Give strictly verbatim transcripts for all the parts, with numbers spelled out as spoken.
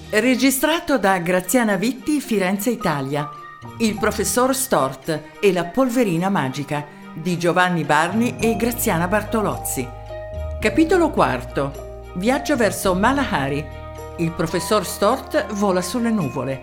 Registrato da Graziana Vitti, Firenze, Italia. Il professor Stort e la polverina magica di Giovanni Barni e Graziana Bartolozzi. Capitolo quarto. Viaggio verso Malahari. Il professor Stort vola sulle nuvole.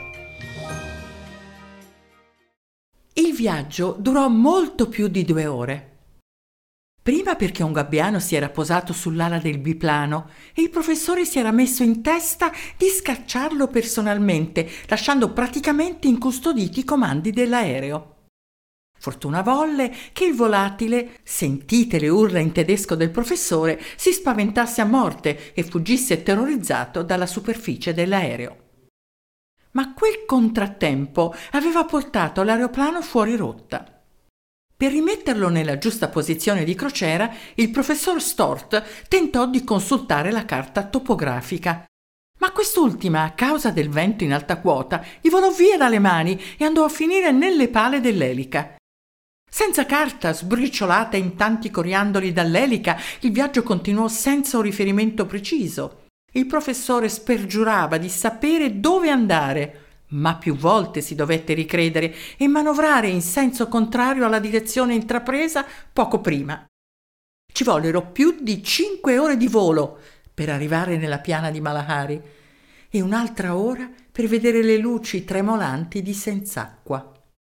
Il viaggio durò molto più di due ore. Prima perché un gabbiano si era posato sull'ala del biplano e il professore si era messo in testa di scacciarlo personalmente, lasciando praticamente incustoditi i comandi dell'aereo. Fortuna volle che il volatile, sentite le urla in tedesco del professore, si spaventasse a morte e fuggisse terrorizzato dalla superficie dell'aereo. Ma quel contrattempo aveva portato l'aeroplano fuori rotta. Per rimetterlo nella giusta posizione di crociera, il professor Stort tentò di consultare la carta topografica. Ma quest'ultima, a causa del vento in alta quota, gli volò via dalle mani e andò a finire nelle pale dell'elica. Senza carta, sbriciolata in tanti coriandoli dall'elica, il viaggio continuò senza un riferimento preciso. Il professore spergiurava di sapere dove andare, ma più volte si dovette ricredere e manovrare in senso contrario alla direzione intrapresa poco prima. Ci vollero più di cinque ore di volo per arrivare nella piana di Malahari e un'altra ora per vedere le luci tremolanti di Senz'acqua.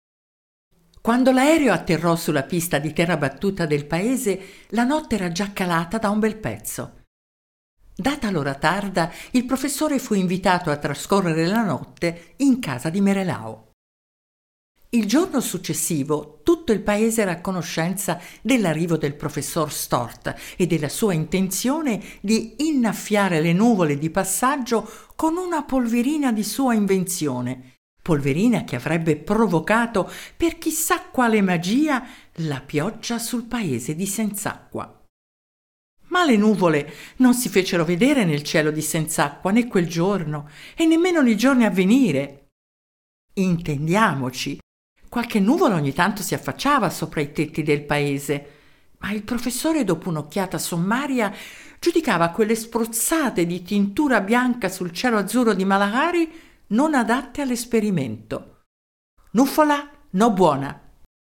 Quando l'aereo atterrò sulla pista di terra battuta del paese, la notte era già calata da un bel pezzo. Data l'ora tarda, il professore fu invitato a trascorrere la notte in casa di Merelau. Il giorno successivo tutto il paese era a conoscenza dell'arrivo del professor Stort e della sua intenzione di innaffiare le nuvole di passaggio con una polverina di sua invenzione, polverina che avrebbe provocato per chissà quale magia la pioggia sul paese di Senz'acqua. Ma le nuvole non si fecero vedere nel cielo di Senz'acqua né quel giorno e nemmeno nei giorni a venire. Intendiamoci, qualche nuvola ogni tanto si affacciava sopra i tetti del paese, ma il professore, dopo un'occhiata sommaria, giudicava quelle spruzzate di tintura bianca sul cielo azzurro di Malahari non adatte all'esperimento. Nuvola no buona.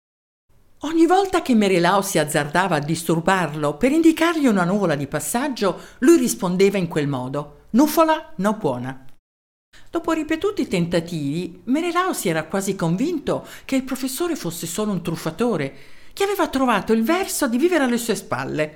Ogni volta che Merelau si azzardava a disturbarlo per indicargli una nuvola di passaggio, lui rispondeva in quel modo: nuvola no buona. Dopo ripetuti tentativi, Merelau si era quasi convinto che il professore fosse solo un truffatore, che aveva trovato il verso di vivere alle sue spalle.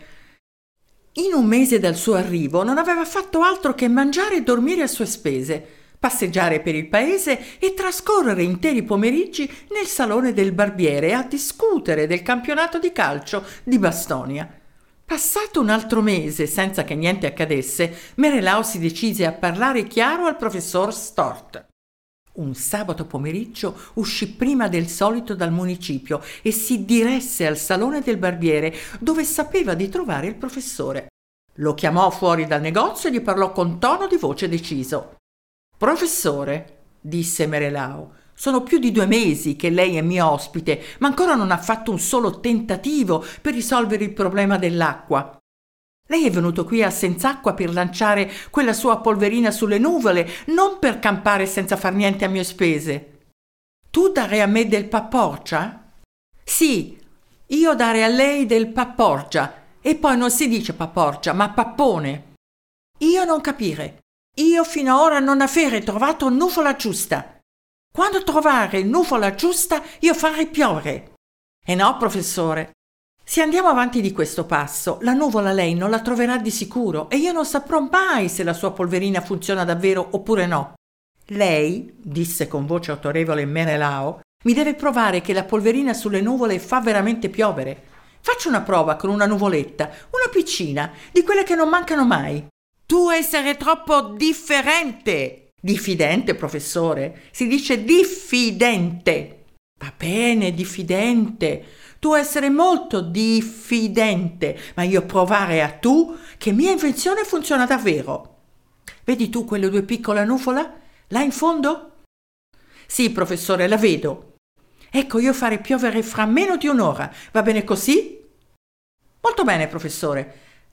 In un mese dal suo arrivo non aveva fatto altro che mangiare e dormire a sue spese, passeggiare per il paese e trascorrere interi pomeriggi nel salone del barbiere a discutere del campionato di calcio di Bastonia. Passato un altro mese senza che niente accadesse, Merelau si decise a parlare chiaro al professor Stort. Un sabato pomeriggio uscì prima del solito dal municipio e si diresse al salone del barbiere, dove sapeva di trovare il professore. Lo chiamò fuori dal negozio e gli parlò con tono di voce deciso. «Professore», disse Merelau, «sono più di due mesi che lei è mio ospite, ma ancora non ha fatto un solo tentativo per risolvere il problema dell'acqua. Lei è venuto qui a Senz'acqua per lanciare quella sua polverina sulle nuvole, non per campare senza far niente a mie spese. Tu dare a me del papporgia?» «Sì, io dare a lei del papporgia, e poi non si dice papporgia, ma pappone. Io non capire. Io fino ad ora non avere trovato nuvola giusta. Quando trovare nuvola giusta, io farei piovere». «E no, professore. Se andiamo avanti di questo passo, la nuvola lei non la troverà di sicuro e io non saprò mai se la sua polverina funziona davvero oppure no. Lei», disse con voce autorevole Merelau, «mi deve provare che la polverina sulle nuvole fa veramente piovere. Faccio una prova con una nuvoletta, una piccina, di quelle che non mancano mai». «Tu essere troppo differente». «Diffidente, professore. Si dice diffidente». «Va bene, diffidente. Tu essere molto diffidente, ma io provare a tu che mia invenzione funziona davvero. Vedi tu quelle due piccole nuvole? Là in fondo?» «Sì, professore, la vedo. Ecco, io fare piovere fra meno di un'ora. Va bene così?» «Molto bene, professore.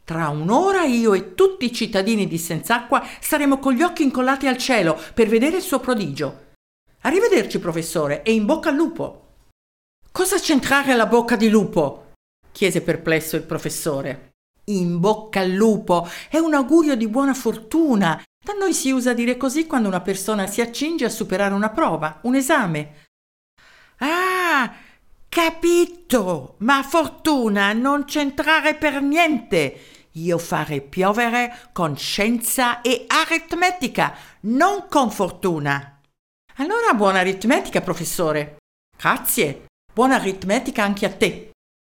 Tra un'ora io e tutti i cittadini di Senz'Acqua staremo con gli occhi incollati al cielo per vedere il suo prodigio. Arrivederci, professore, e in bocca al lupo. Cosa c'entrare la bocca di lupo? Chiese perplesso il professore. In bocca al lupo è un augurio di buona fortuna. Da noi si usa dire così quando una persona si accinge a superare una prova, un esame. Ah, capito! Ma fortuna non c'entrare per niente. Io farei piovere con scienza e aritmetica, non con fortuna. Allora buona aritmetica, professore. Grazie. Buona aritmetica anche a te.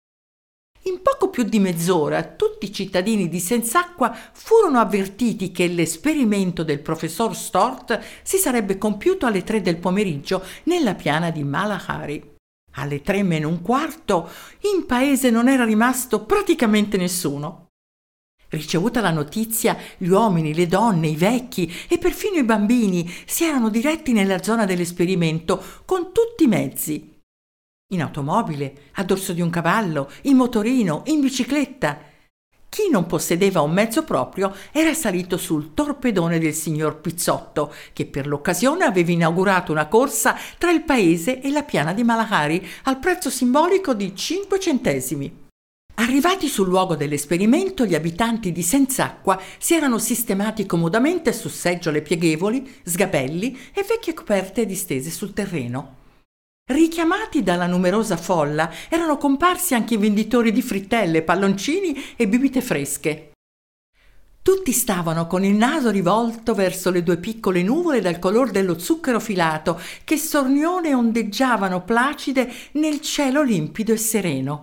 In poco più di mezz'ora tutti i cittadini di Senz'Acqua furono avvertiti che l'esperimento del professor Stort si sarebbe compiuto alle tre del pomeriggio nella piana di Malahari. Alle tre meno un quarto in paese non era rimasto praticamente nessuno. Ricevuta la notizia, gli uomini, le donne, i vecchi e perfino i bambini si erano diretti nella zona dell'esperimento con tutti i mezzi. In automobile, a dorso di un cavallo, in motorino, in bicicletta. Chi non possedeva un mezzo proprio era salito sul torpedone del signor Pizzotto, che per l'occasione aveva inaugurato una corsa tra il paese e la piana di Malahari al prezzo simbolico di cinque centesimi. Arrivati sul luogo dell'esperimento, gli abitanti di Senz'Acqua si erano sistemati comodamente su seggiole pieghevoli, sgabelli e vecchie coperte distese sul terreno. Richiamati dalla numerosa folla, erano comparsi anche i venditori di frittelle, palloncini e bibite fresche. Tutti stavano con il naso rivolto verso le due piccole nuvole dal color dello zucchero filato che stornione ondeggiavano placide nel cielo limpido e sereno.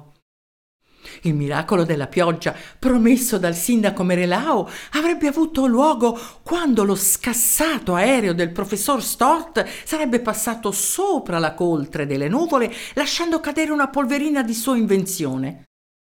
Il miracolo della pioggia, promesso dal sindaco Merelao, avrebbe avuto luogo quando lo scassato aereo del professor Stort sarebbe passato sopra la coltre delle nuvole, lasciando cadere una polverina di sua invenzione.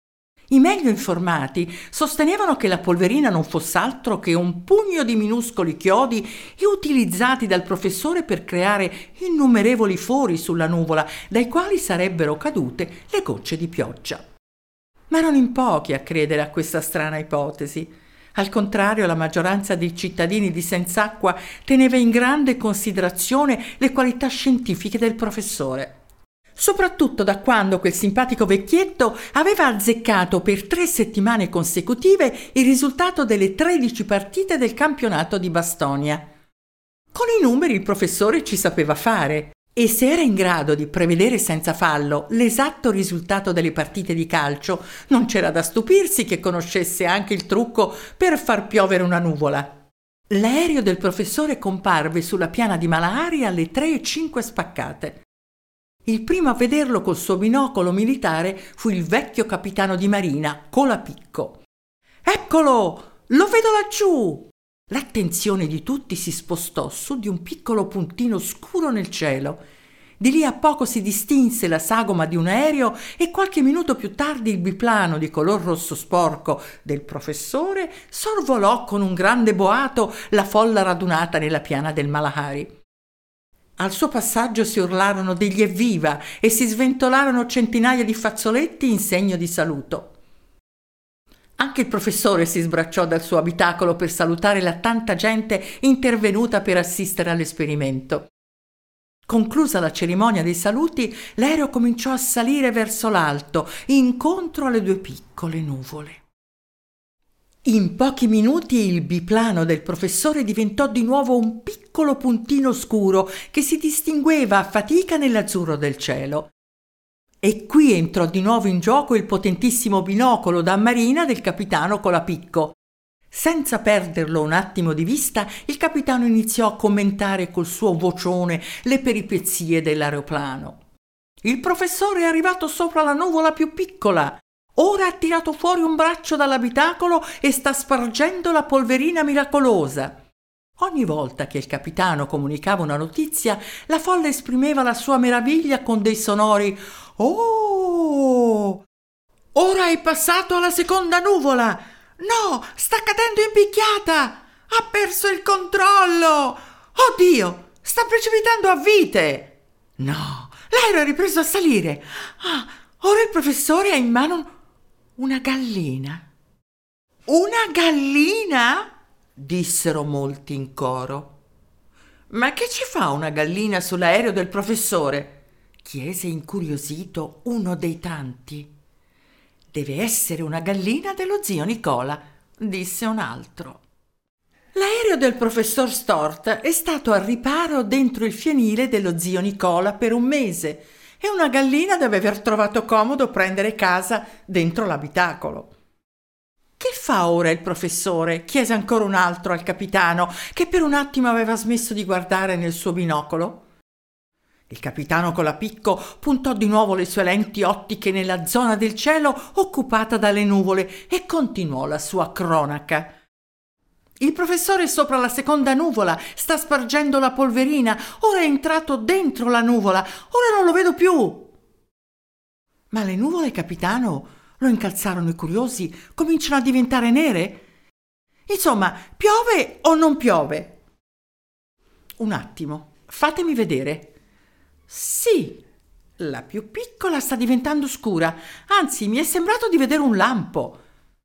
I meglio informati sostenevano che la polverina non fosse altro che un pugno di minuscoli chiodi utilizzati dal professore per creare innumerevoli fori sulla nuvola, dai quali sarebbero cadute le gocce di pioggia. Ma erano in pochi a credere a questa strana ipotesi. Al contrario, la maggioranza dei cittadini di Senz'Acqua teneva in grande considerazione le qualità scientifiche del professore. Soprattutto da quando quel simpatico vecchietto aveva azzeccato per tre settimane consecutive il risultato delle tredici partite del campionato di Bastonia. Con i numeri il professore ci sapeva fare. E se era in grado di prevedere senza fallo l'esatto risultato delle partite di calcio, non c'era da stupirsi che conoscesse anche il trucco per far piovere una nuvola. L'aereo del professore comparve sulla piana di Malahari alle tre e cinque spaccate. Il primo a vederlo col suo binocolo militare fu il vecchio capitano di marina, Colapicco. «Eccolo! Lo vedo laggiù!» L'attenzione di tutti si spostò su di un piccolo puntino scuro nel cielo. Di lì a poco si distinse la sagoma di un aereo e qualche minuto più tardi il biplano di color rosso sporco del professore sorvolò con un grande boato la folla radunata nella piana del Malahari. Al suo passaggio si urlarono degli evviva e si sventolarono centinaia di fazzoletti in segno di saluto. Anche il professore si sbracciò dal suo abitacolo per salutare la tanta gente intervenuta per assistere all'esperimento. Conclusa la cerimonia dei saluti, l'aereo cominciò a salire verso l'alto, incontro alle due piccole nuvole. In pochi minuti il biplano del professore diventò di nuovo un piccolo puntino scuro che si distingueva a fatica nell'azzurro del cielo. E qui entrò di nuovo in gioco il potentissimo binocolo da marina del capitano Colapicco. Senza perderlo un attimo di vista, il capitano iniziò a commentare col suo vocione le peripezie dell'aeroplano. Il professore è arrivato sopra la nuvola più piccola. Ora ha tirato fuori un braccio dall'abitacolo e sta spargendo la polverina miracolosa. Ogni volta che il capitano comunicava una notizia, la folla esprimeva la sua meraviglia con dei sonori «Oh! Ora è passato alla seconda nuvola! No, sta cadendo in picchiata! Ha perso il controllo! Oddio, sta precipitando a vite! No, l'aereo ha ripreso a salire! Ah, ora il professore ha in mano una gallina!» Una gallina? Dissero molti in coro. Ma che ci fa una gallina sull'aereo del professore? Chiese incuriosito uno dei tanti. Deve essere una gallina dello zio Nicola, disse un altro. L'aereo del professor Stort è stato al riparo dentro il fienile dello zio Nicola per un mese e una gallina deve aver trovato comodo prendere casa dentro l'abitacolo. Che fa ora il professore? Chiese ancora un altro al capitano, che per un attimo aveva smesso di guardare nel suo binocolo. Il capitano Colapicco puntò di nuovo le sue lenti ottiche nella zona del cielo occupata dalle nuvole e continuò la sua cronaca. Il professore è sopra la seconda nuvola, sta spargendo la polverina, ora è entrato dentro la nuvola, ora non lo vedo più. Ma le nuvole, capitano, lo incalzarono i curiosi, cominciano a diventare nere? Insomma, piove o non piove? Un attimo, fatemi vedere. Sì, la più piccola sta diventando scura, anzi mi è sembrato di vedere un lampo.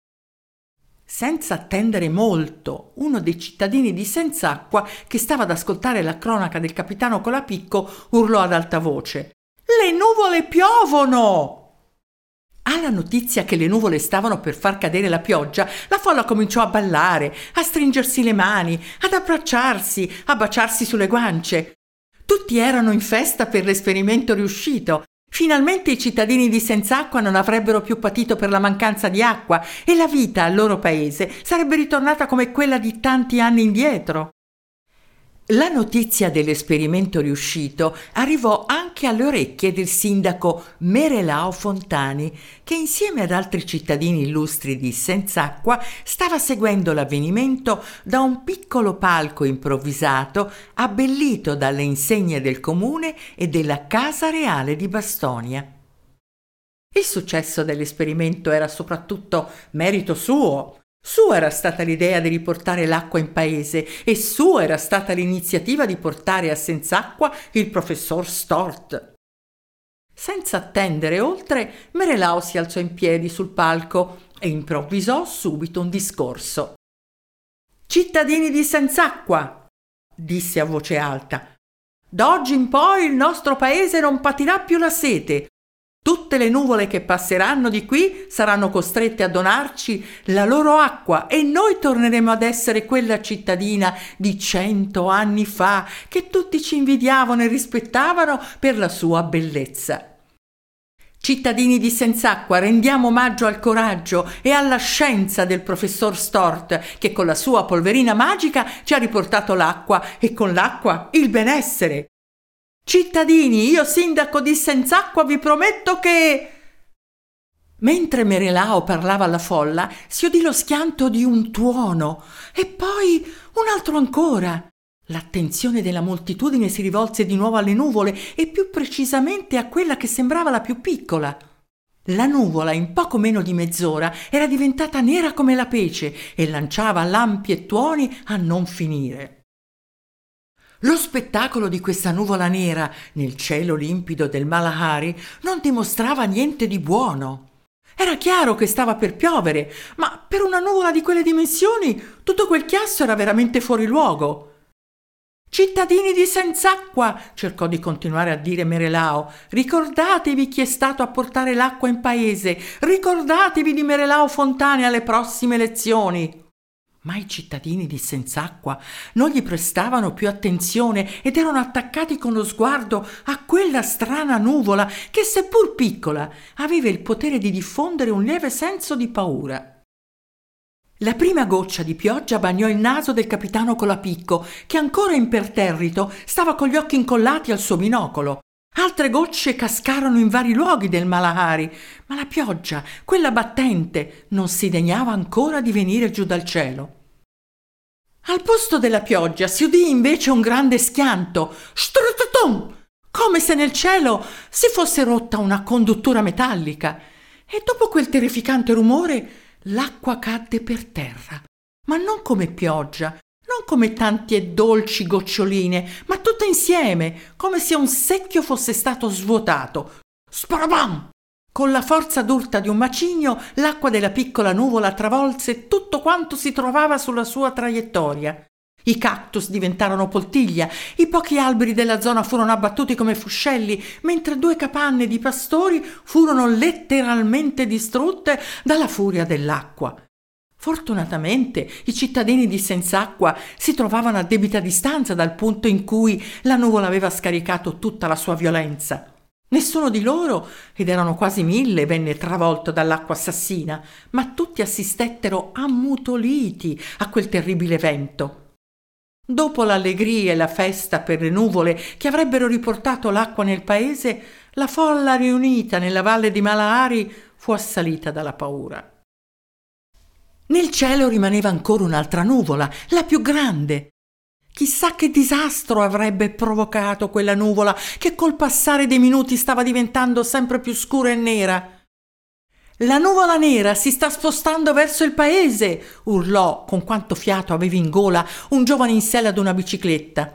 Senza attendere molto, uno dei cittadini di Senz'Acqua, che stava ad ascoltare la cronaca del capitano Colapicco, urlò ad alta voce: «Le nuvole piovono!» Alla notizia che le nuvole stavano per far cadere la pioggia, la folla cominciò a ballare, a stringersi le mani, ad abbracciarsi, a baciarsi sulle guance. Tutti erano in festa per l'esperimento riuscito. Finalmente i cittadini di Senz'Acqua non avrebbero più patito per la mancanza di acqua e la vita al loro paese sarebbe ritornata come quella di tanti anni indietro. La notizia dell'esperimento riuscito arrivò anche alle orecchie del sindaco Merelao Fontani, che insieme ad altri cittadini illustri di Senz'Acqua stava seguendo l'avvenimento da un piccolo palco improvvisato abbellito dalle insegne del comune e della Casa Reale di Bastonia. Il successo dell'esperimento era soprattutto merito suo. Sua era stata l'idea di riportare l'acqua in paese e sua era stata l'iniziativa di portare a Senz'Acqua il professor Stort. Senza attendere oltre, Merelao si alzò in piedi sul palco e improvvisò subito un discorso. «Cittadini di Senz'Acqua», disse a voce alta, «da oggi in poi il nostro paese non patirà più la sete. Tutte le nuvole che passeranno di qui saranno costrette a donarci la loro acqua e noi torneremo ad essere quella cittadina di cento anni fa che tutti ci invidiavano e rispettavano per la sua bellezza. Cittadini di Senz'Acqua, rendiamo omaggio al coraggio e alla scienza del professor Stort, che con la sua polverina magica ci ha riportato l'acqua e con l'acqua il benessere. Cittadini, io sindaco di Senz'Acqua vi prometto che...» Mentre Merelao parlava alla folla, si udì lo schianto di un tuono e poi un altro ancora. L'attenzione della moltitudine si rivolse di nuovo alle nuvole e più precisamente a quella che sembrava la più piccola. La nuvola, in poco meno di mezz'ora, era diventata nera come la pece e lanciava lampi e tuoni a non finire. Lo spettacolo di questa nuvola nera nel cielo limpido del Malahari non dimostrava niente di buono. Era chiaro che stava per piovere, ma per una nuvola di quelle dimensioni tutto quel chiasso era veramente fuori luogo. «Cittadini di Senz'Acqua», cercò di continuare a dire Merelao, «ricordatevi chi è stato a portare l'acqua in paese, ricordatevi di Merelao Fontani alle prossime elezioni». Ma i cittadini di Senz'Acqua non gli prestavano più attenzione ed erano attaccati con lo sguardo a quella strana nuvola che, seppur piccola, aveva il potere di diffondere un lieve senso di paura. La prima goccia di pioggia bagnò il naso del capitano Colapicco, che ancora imperterrito stava con gli occhi incollati al suo binocolo. Altre gocce cascarono in vari luoghi del Malahari, ma la pioggia, quella battente, non si degnava ancora di venire giù dal cielo. Al posto della pioggia si udì invece un grande schianto, struttum, come se nel cielo si fosse rotta una conduttura metallica, e dopo quel terrificante rumore l'acqua cadde per terra, ma non come pioggia, non come tanti e dolci goccioline, ma tutte insieme, come se un secchio fosse stato svuotato. Sparabam! Con la forza d'urta di un macigno, l'acqua della piccola nuvola travolse tutto quanto si trovava sulla sua traiettoria. I cactus diventarono poltiglia, i pochi alberi della zona furono abbattuti come fuscelli, mentre due capanne di pastori furono letteralmente distrutte dalla furia dell'acqua. Fortunatamente i cittadini di Senz'Acqua si trovavano a debita distanza dal punto in cui la nuvola aveva scaricato tutta la sua violenza. Nessuno di loro, ed erano quasi mille, venne travolto dall'acqua assassina, ma tutti assistettero ammutoliti a quel terribile evento. Dopo l'allegria e la festa per le nuvole che avrebbero riportato l'acqua nel paese, la folla riunita nella valle di Malahari fu assalita dalla paura. Nel cielo rimaneva ancora un'altra nuvola, la più grande. Chissà che disastro avrebbe provocato quella nuvola che col passare dei minuti stava diventando sempre più scura e nera. «La nuvola nera si sta spostando verso il paese!» urlò, con quanto fiato aveva in gola, un giovane in sella ad una bicicletta.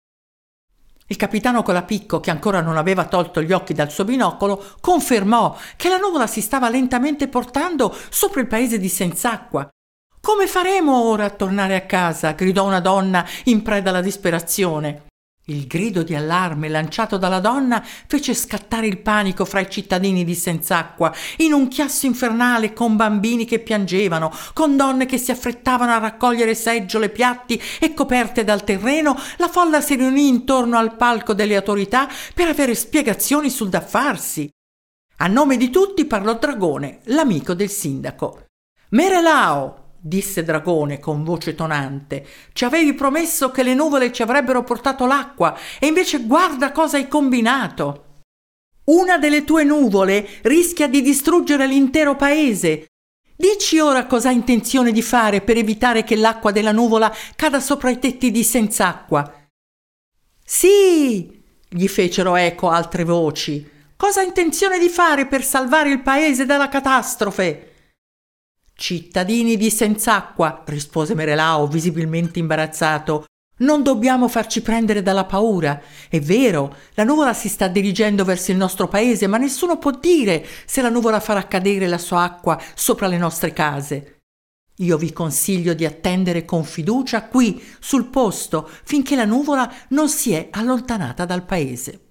Il capitano Colapicco, che ancora non aveva tolto gli occhi dal suo binocolo, confermò che la nuvola si stava lentamente portando sopra il paese di Senz'Acqua. «Come faremo ora a tornare a casa?» gridò una donna in preda alla disperazione. Il grido di allarme lanciato dalla donna fece scattare il panico fra i cittadini di Senz'Acqua, in un chiasso infernale, con bambini che piangevano, con donne che si affrettavano a raccogliere seggiole, piatti e coperte dal terreno. La folla si riunì intorno al palco delle autorità per avere spiegazioni sul da farsi. A nome di tutti parlò Dragone, l'amico del sindaco. «Merelao», disse Dragone con voce tonante, «ci avevi promesso che le nuvole ci avrebbero portato l'acqua e invece guarda cosa hai combinato. Una delle tue nuvole rischia di distruggere l'intero paese. Dici ora cosa hai intenzione di fare per evitare che l'acqua della nuvola cada sopra i tetti di Senz'Acqua». «Sì!» gli fecero eco altre voci. «Cosa hai intenzione di fare per salvare il paese dalla catastrofe?» «Cittadini di Senz'Acqua», rispose Merelao visibilmente imbarazzato, «non dobbiamo farci prendere dalla paura. È vero, la nuvola si sta dirigendo verso il nostro paese, ma nessuno può dire se la nuvola farà cadere la sua acqua sopra le nostre case. Io vi consiglio di attendere con fiducia qui, sul posto, finché la nuvola non si è allontanata dal paese».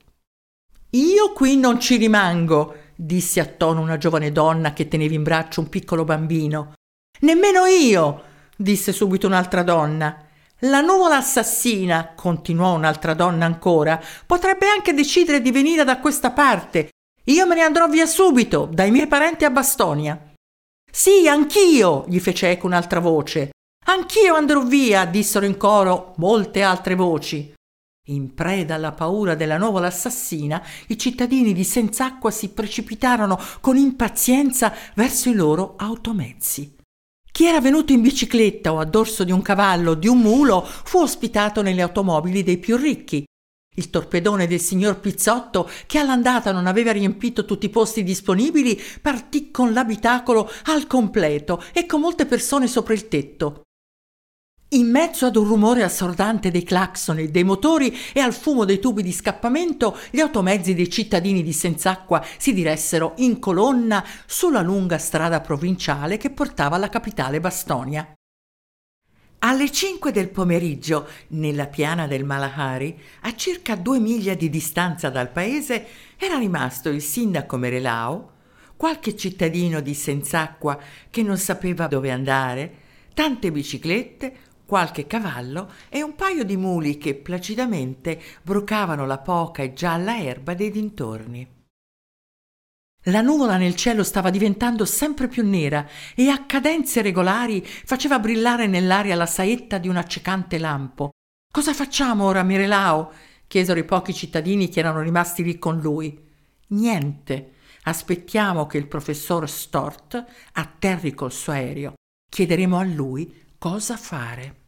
«Io qui non ci rimango», disse a tono una giovane donna che teneva in braccio un piccolo bambino. «Nemmeno io», disse subito un'altra donna. «La nuvola assassina», continuò un'altra donna ancora, «potrebbe anche decidere di venire da questa parte. Io me ne andrò via subito, dai miei parenti a Bastonia». «Sì, anch'io», gli fece eco un'altra voce. «Anch'io andrò via», dissero in coro molte altre voci. In preda alla paura della nuvola assassina, i cittadini di Senz'Acqua si precipitarono con impazienza verso i loro automezzi. Chi era venuto in bicicletta o a dorso di un cavallo o di un mulo fu ospitato nelle automobili dei più ricchi. Il torpedone del signor Pizzotto, che all'andata non aveva riempito tutti i posti disponibili, partì con l'abitacolo al completo e con molte persone sopra il tetto. In mezzo ad un rumore assordante dei clacson e dei motori e al fumo dei tubi di scappamento, gli automezzi dei cittadini di Senz'Acqua si diressero in colonna sulla lunga strada provinciale che portava alla capitale Bastonia. Alle cinque del pomeriggio, nella piana del Malahari, a circa due miglia di distanza dal paese, era rimasto il sindaco Merelao, qualche cittadino di Senz'Acqua che non sapeva dove andare, tante biciclette, qualche cavallo e un paio di muli che placidamente brucavano la poca e gialla erba dei dintorni. La nuvola nel cielo stava diventando sempre più nera e a cadenze regolari faceva brillare nell'aria la saetta di un accecante lampo. «Cosa facciamo ora, Merelao?» chiesero i pochi cittadini che erano rimasti lì con lui. «Niente, aspettiamo che il professor Stort atterri col suo aereo. Chiederemo a lui cosa fare».